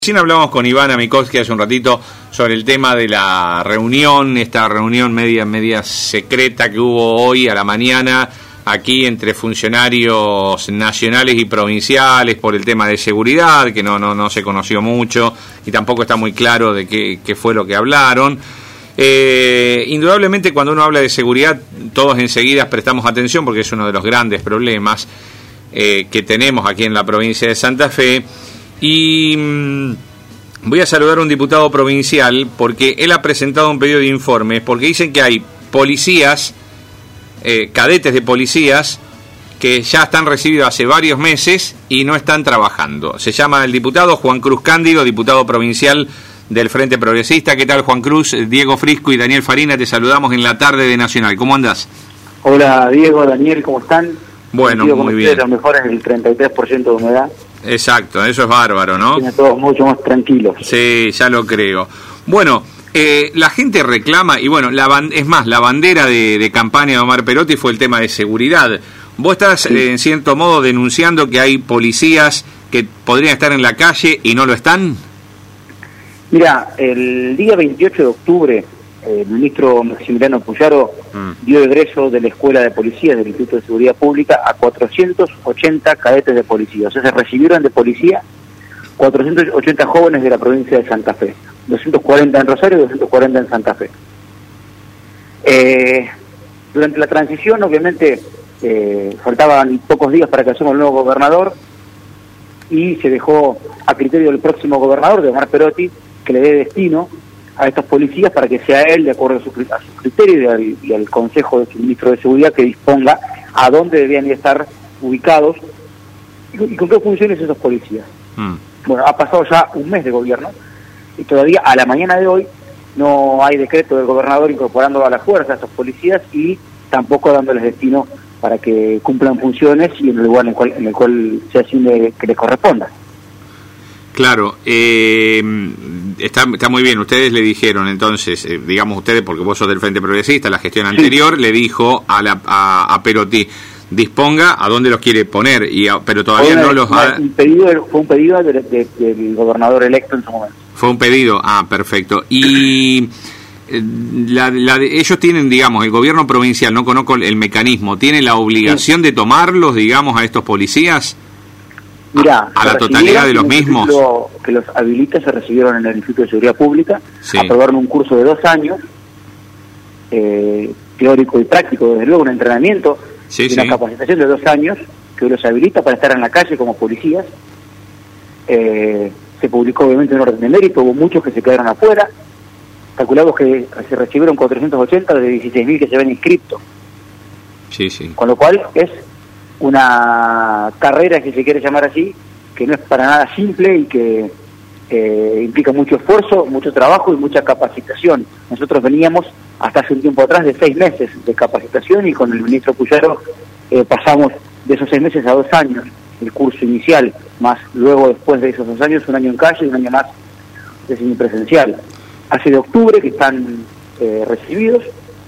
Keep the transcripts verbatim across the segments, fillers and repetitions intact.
Recién hablamos con Ivana Mikoski hace un ratito sobre el tema de la reunión, esta reunión media media secreta que hubo hoy a la mañana aquí entre funcionarios nacionales y provinciales por el tema de seguridad, que no no no se conoció mucho y tampoco está muy claro de qué, qué fue lo que hablaron. Eh, indudablemente cuando uno habla de seguridad todos enseguida prestamos atención porque es uno de los grandes problemas eh, que tenemos aquí en la provincia de Santa Fe. Y mmm, voy a saludar a un diputado provincial porque él ha presentado un pedido de informes porque dicen que hay policías, eh, cadetes de policías que ya están recibidos hace varios meses y no están trabajando. Se llama el diputado Juan Cruz Cándido, diputado provincial del Frente Progresista. ¿Qué tal, Juan Cruz? Diego Frisco y Daniel Farina, te saludamos en la tarde de Nacional. ¿Cómo andás? Hola, Diego, Daniel, ¿cómo están? Bueno, Digo, muy bien. Lo mejor es el treinta y tres por ciento de humedad. Exacto, eso es bárbaro, ¿no? Tiene todos mucho más tranquilos. Sí, ya lo creo. Bueno, eh, la gente reclama, y bueno, la ban- es más, la bandera de, de campaña de Omar Perotti fue el tema de seguridad. Vos estás, sí. eh, en cierto modo, denunciando que hay policías que podrían estar en la calle y no lo están. Mira, el día veintiocho de octubre, el ministro Maximiliano Puyaro mm. dio egreso de la Escuela de Policía del Instituto de Seguridad Pública a cuatrocientos ochenta cadetes de policía. O sea, se recibieron de policía cuatrocientos ochenta jóvenes de la provincia de Santa Fe. doscientos cuarenta en Rosario y doscientos cuarenta en Santa Fe. Eh, durante la transición, obviamente, eh, faltaban pocos días para que asuма el nuevo gobernador y se dejó a criterio del próximo gobernador, de Omar Perotti, que le dé destino a estos policías para que sea él, de acuerdo a su, a su criterio y al, y al consejo de su ministro de Seguridad, que disponga a dónde debían estar ubicados y, y con qué funciones esos policías. Mm. Bueno, ha pasado ya un mes de gobierno y todavía a la mañana de hoy no hay decreto del gobernador incorporando a la fuerza a estos policías y tampoco dándoles destino para que cumplan funciones y en el lugar en el cual, en el cual se asigne que les corresponda. Claro, eh, está, está muy bien. Ustedes le dijeron entonces, eh, digamos ustedes, porque vos sos del Frente Progresista, la gestión anterior sí. le dijo a, la, a, a Perotti, disponga a dónde los quiere poner, y a, pero todavía una, no los ha... Un pedido, fue un pedido de, de, del gobernador electo en su momento. Fue un pedido, ah, perfecto. Y la, la de, ellos tienen, digamos, el gobierno provincial, no conozco el mecanismo, ¿tiene la obligación sí. de tomarlos, digamos, a estos policías? Mirá, a la totalidad de los mismos que los habilita se recibieron en el Instituto de Seguridad Pública, sí. aprobaron un curso de dos años eh, teórico y práctico, desde luego un entrenamiento sí, y sí. una capacitación de dos años que los habilita para estar en la calle como policías. Eh, se publicó obviamente en orden de mérito, hubo muchos que se quedaron afuera, calculamos que se recibieron cuatrocientos ochenta de dieciséis mil que se ven inscriptos, sí, sí. con lo cual es una carrera, si se quiere llamar así, que no es para nada simple y que eh, implica mucho esfuerzo, mucho trabajo y mucha capacitación. Nosotros veníamos hasta hace un tiempo atrás de seis meses de capacitación y con el ministro Puyaro eh, pasamos de esos seis meses a dos años el curso inicial, más luego después de esos dos años un año en calle y un año más de semipresencial. Hace de octubre que están eh, recibidos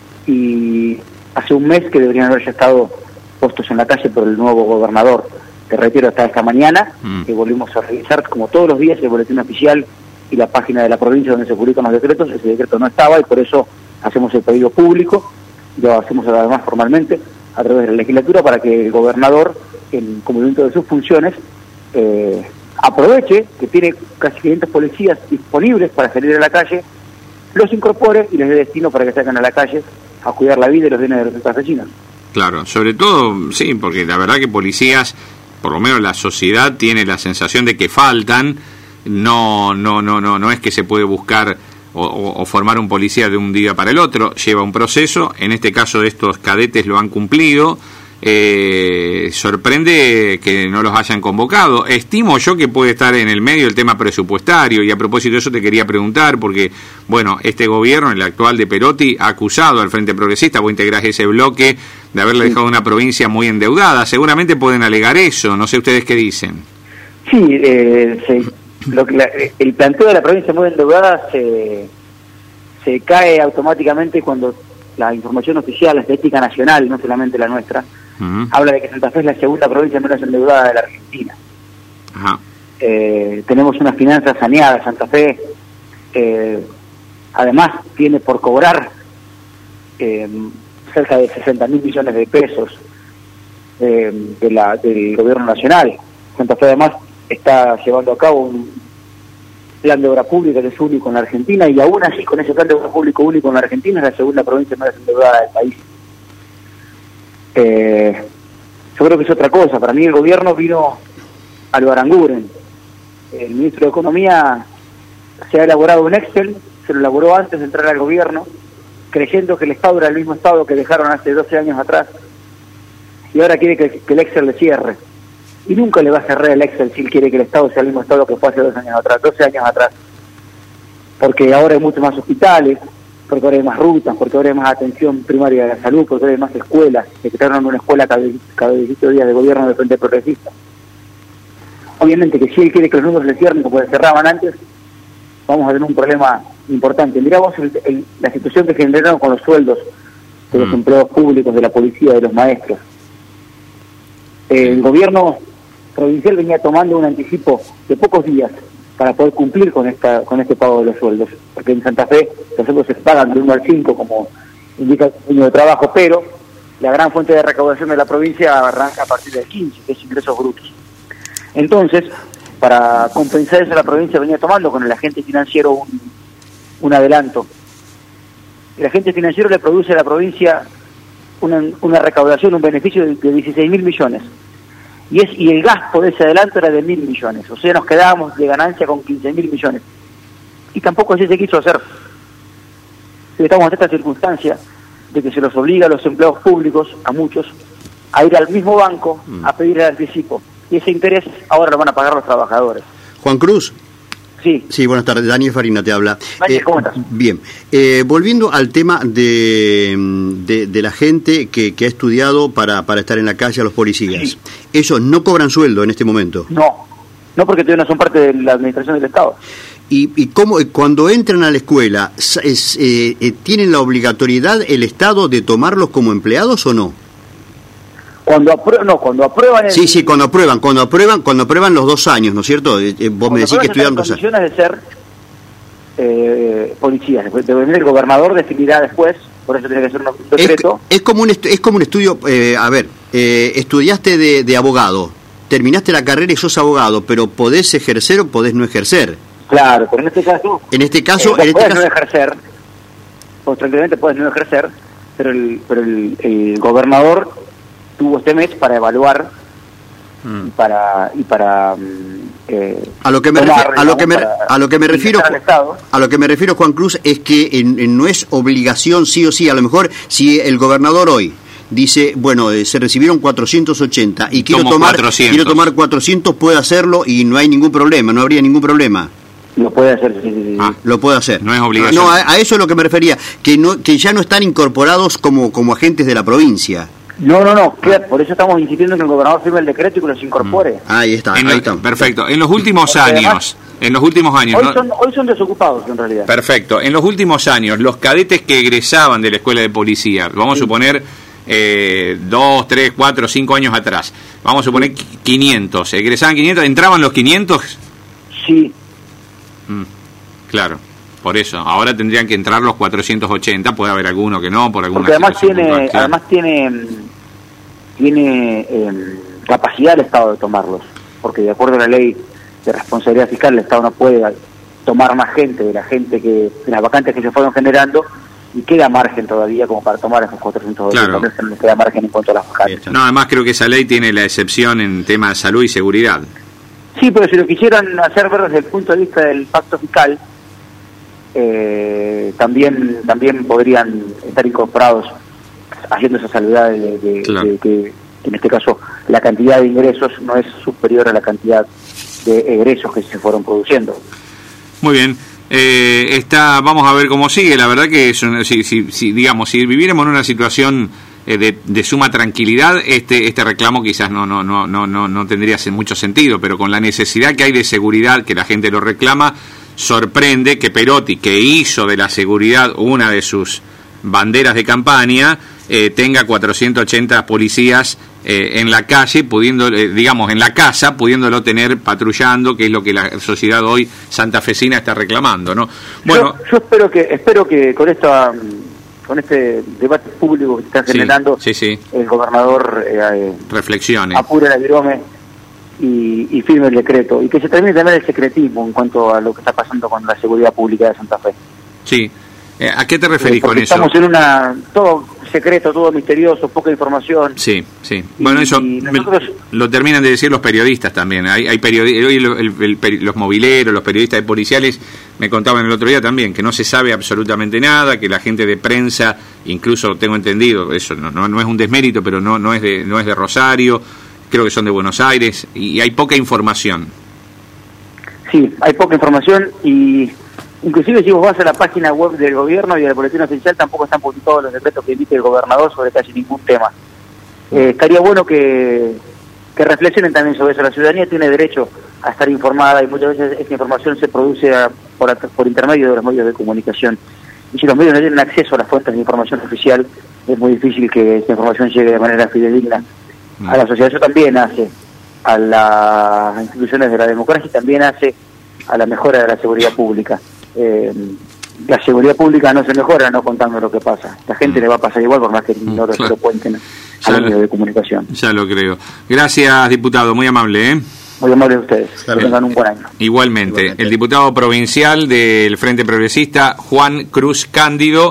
y hace un mes que deberían haber ya estado puestos en la calle por el nuevo gobernador. Te reitero, hasta esta mañana, mm. que volvimos a revisar, como todos los días, el boletín oficial y la página de la provincia donde se publican los decretos. Ese decreto no estaba y por eso hacemos el pedido público, lo hacemos además formalmente, a través de la legislatura, para que el gobernador, en cumplimiento de sus funciones, eh, aproveche que tiene casi quinientos policías disponibles para salir a la calle, los incorpore y les dé destino para que salgan a la calle a cuidar la vida y los bienes de nuestros vecinos. Claro, sobre todo, sí, porque la verdad que policías, por lo menos la sociedad tiene la sensación de que faltan, no no no no no es que se puede buscar o, o, o formar un policía de un día para el otro, lleva un proceso, en este caso estos cadetes lo han cumplido, eh, sorprende que no los hayan convocado. Estimo yo que puede estar en el medio el tema presupuestario, y a propósito de eso te quería preguntar, porque bueno, este gobierno, el actual de Perotti, ha acusado al Frente Progresista, vos integrás ese bloque, de haberle dejado una provincia muy endeudada. Seguramente pueden alegar eso, no sé ustedes qué dicen. Sí, eh, se, lo que la, el planteo de la provincia muy endeudada se, se cae automáticamente cuando la información oficial, la estadística nacional, no solamente la nuestra, uh-huh. habla de que Santa Fe es la segunda provincia menos endeudada de la Argentina. Ajá. eh, tenemos unas finanzas saneadas. Santa Fe, eh, además, tiene por cobrar eh, cerca de sesenta mil millones de pesos eh, de la, del gobierno nacional. Santa Fe, además, está llevando a cabo un plan de obra pública que es único en la Argentina, y aún así, con ese plan de obra público único en la Argentina, es la segunda provincia más endeudada del país. Eh, yo creo que es otra cosa. Para mí el gobierno vino a lo Aranguren. El ministro de Economía se ha elaborado un Excel, se lo elaboró antes de entrar al gobierno, creyendo que el Estado era el mismo Estado que dejaron hace doce años atrás, y ahora quiere que, que el Excel le cierre. Y nunca le va a cerrar el Excel si él quiere que el Estado sea el mismo Estado que fue hace dos años atrás, doce años atrás. Porque ahora hay muchos más hospitales, porque ahora hay más rutas, porque ahora hay más atención primaria de la salud, porque ahora hay más escuelas. Se crearon una escuela cada, cada diecisiete días de gobierno de Frente Progresista. Obviamente que si él quiere que los números le cierren como le cerraban antes, vamos a tener un problema importante. Mirá vos el, el, la situación que generaron con los sueldos de los mm. empleados públicos, de la policía, de los maestros. El gobierno provincial venía tomando un anticipo de pocos días para poder cumplir con esta con este pago de los sueldos, porque en Santa Fe los sueldos se pagan del uno al cinco, como indica el convenio de trabajo, pero la gran fuente de recaudación de la provincia arranca a partir del quince, que es ingresos brutos. Entonces, para compensar eso, la provincia venía tomando con el agente financiero un, un adelanto. El agente financiero le produce a la provincia una, una recaudación, un beneficio de, de dieciséis mil millones. Y es y el gasto de ese adelanto era de mil millones. O sea, nos quedábamos de ganancia con quince mil millones. Y tampoco así se quiso hacer. Estamos en esta circunstancia de que se los obliga a los empleados públicos, a muchos, a ir al mismo banco a pedir el anticipo. Y ese interés ahora lo van a pagar los trabajadores. Juan Cruz. Sí. Sí, buenas tardes. Daniel Farina te habla. Daniel, eh, ¿cómo estás? Bien. Eh, volviendo al tema de, de, de la gente que, que ha estudiado para, para estar en la calle, a los policías. Sí. ¿Ellos no cobran sueldo en este momento? No, no, porque todavía no son parte de la administración del Estado. ¿Y, y cómo, cuando entran a la escuela, es, eh, eh, tienen la obligatoriedad el Estado de tomarlos como empleados o no? Cuando aprueban, no, cuando aprueban... El... Sí, sí, cuando aprueban, cuando aprueban, cuando aprueban los dos años, ¿no es cierto? Eh, eh, vos me decís que estudiaron dos años. Condiciones de ser eh, policías. De venir el gobernador definirá después, por eso tiene que ser un decreto. Es, es como un estu- es como un estudio, eh, a ver, eh, estudiaste de, de abogado, terminaste la carrera y sos abogado, pero podés ejercer o podés no ejercer. Claro, pero en este caso... En este caso... Eh, en este podés caso... no ejercer, o tranquilamente podés no ejercer, pero el, pero el, el gobernador tuvo este mes para evaluar mm. y para y para eh, a lo que me tomar, refiero, a lo que me a lo que me refiero a lo que me refiero Juan Cruz es que en, en no es obligación sí o sí. A lo mejor si el gobernador hoy dice, bueno, eh, se recibieron cuatrocientos ochenta y quiero Tomo tomar cuatrocientos. quiero tomar cuatrocientos, puede hacerlo y no hay ningún problema, no habría ningún problema. Lo puede hacer, sí, sí, sí. Ah, lo puede hacer. No es obligación. No, a, a eso es lo que me refería, que no que ya no están incorporados como como agentes de la provincia. No, no, no, claro, por eso estamos insistiendo en que el gobernador firme el decreto y que los incorpore. Mm. Ahí está, en ahí lo, está. Perfecto. En los últimos Porque años, además, en los últimos años... Hoy, ¿no? son, hoy son desocupados, en realidad. Perfecto. En los últimos años, los cadetes que egresaban de la escuela de policía, vamos sí. a suponer eh, dos, tres, cuatro, cinco años atrás, vamos a suponer quinientos, egresaban quinientos, ¿entraban los quinientos? Sí. Mm, claro. Por eso, ahora tendrían que entrar los cuatrocientos ochenta, puede haber alguno que no, por alguna Porque además situación tiene, puntual, claro. además tiene, tiene eh, capacidad el Estado de tomarlos, porque de acuerdo a la ley de responsabilidad fiscal, el Estado no puede tomar más gente de la gente que, de las vacantes que se fueron generando, y queda margen todavía como para tomar esos cuatrocientos ochenta, claro. no queda margen en cuanto a las vacantes. No, además creo que esa ley tiene la excepción en tema de salud y seguridad. Sí, pero si lo quisieran hacer ver desde el punto de vista del pacto fiscal, Eh, también también podrían estar incorporados haciendo esa salvedad de, de, claro. de, de que en este caso la cantidad de ingresos no es superior a la cantidad de egresos que se fueron produciendo. Muy bien. Eh, está, vamos a ver cómo sigue. La verdad que es una, si, si, si, digamos, si viviéramos en una situación eh, de, de suma tranquilidad, este este reclamo quizás no no no no no no tendría mucho sentido, pero con la necesidad que hay de seguridad que la gente lo reclama, sorprende que Perotti, que hizo de la seguridad una de sus banderas de campaña, eh, tenga cuatrocientos ochenta policías eh, en la calle, pudiendo, eh, digamos, en la casa, pudiéndolo tener patrullando, que es lo que la sociedad hoy santafesina está reclamando, ¿no? Bueno, yo, yo espero que espero que con esta con este debate público que se está generando, sí, sí, sí. el gobernador eh, reflexione, apure la virome y, y firme el decreto, y que se termine también el secretismo en cuanto a lo que está pasando con la seguridad pública de Santa Fe. Sí. ¿A qué te referís eh, con eso? Estamos en una... todo secreto, todo misterioso, poca información. Sí, sí. Bueno, y, eso y nosotros... lo terminan de decir los periodistas también. Hay, hay periodi hoy el, el, el, los mobileros, los periodistas policiales me contaban el otro día también que no se sabe absolutamente nada, que la gente de prensa, incluso tengo entendido, eso no, no, no es un desmérito, pero no, no, es de, no es de Rosario, creo que son de Buenos Aires, y, y hay poca información. Sí, hay poca información y... Inclusive si vos vas a la página web del gobierno y del boletín oficial tampoco están publicados los decretos que emite el gobernador sobre casi ningún tema. Eh, estaría bueno que, que reflexionen también sobre eso. La ciudadanía tiene derecho a estar informada y muchas veces esta información se produce a, por, por intermedio de los medios de comunicación. Y si los medios no tienen acceso a las fuentes de información oficial, es muy difícil que esta información llegue de manera fidedigna a la sociedad. Eso también hace a las instituciones de la democracia y también hace a la mejora de la seguridad pública. Eh, la seguridad pública no se mejora no contando lo que pasa. La gente mm. le va a pasar igual por más que no mm, claro. lo cuenten a los medios de comunicación. Ya lo creo. Gracias, diputado, muy amable. ¿eh? Muy amable de ustedes. Que tengan un buen año. Igualmente. Igualmente. El diputado provincial del Frente Progresista, Juan Cruz Cándido.